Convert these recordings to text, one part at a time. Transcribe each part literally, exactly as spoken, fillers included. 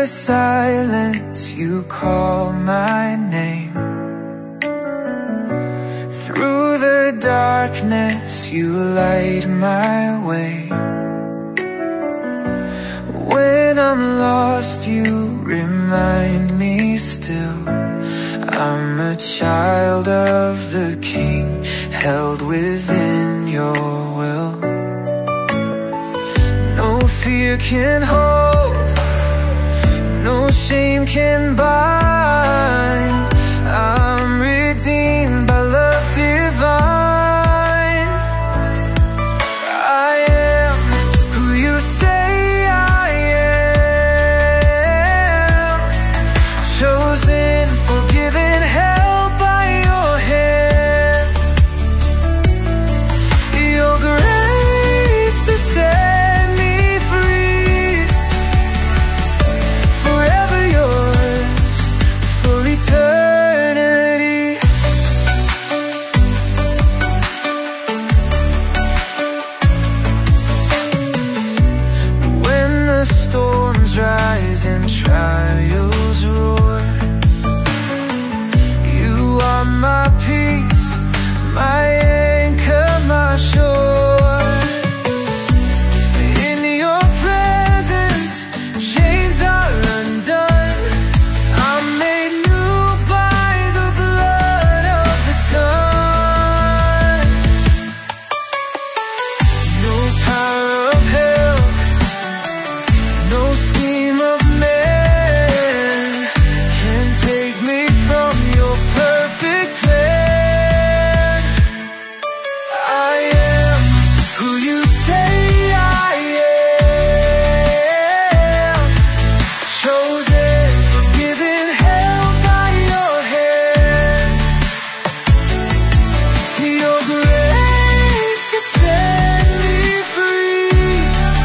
the silence you call my name. Through the darkness you light my way. When I'm lost you remind me still I'm a child of the King, held within your will. No fear can hold, no shame can bind. I'm redeemed by love divine. I am who you say I am, chosen, forgiven, held by your hand. Your grace has set me free, forever yours for eternity. When the storms rise and trials roar, you are my peace, my anchor, my shore. In your presence, chains are undone. I'm made new by the blood of the Son. No power of hell, no scheme of man can take me from your perfect plan. I am who you say I am, chosen, forgiven, held by your hand. Your grace has set me free,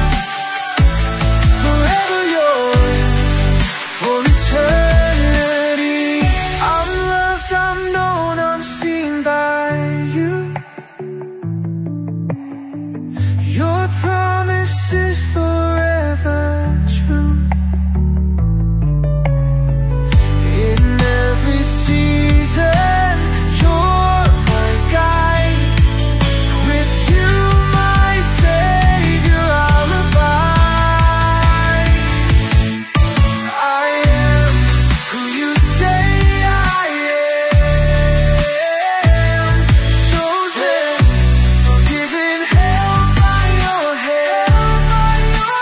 forever yours for eternity. I'm loved, I'm known, I'm seen by you. Your promise is forever true. In every season, you're my guide. With you, my Savior, I'll abide. I am who you say I am, chosen, forgiven, held by your hand.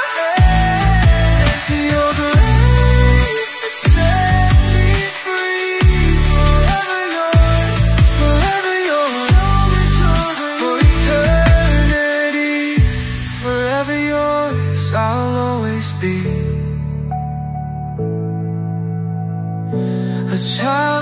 Your grace has set me free, forever yours, forever yours for eternity. Forever yours, I'll always be a child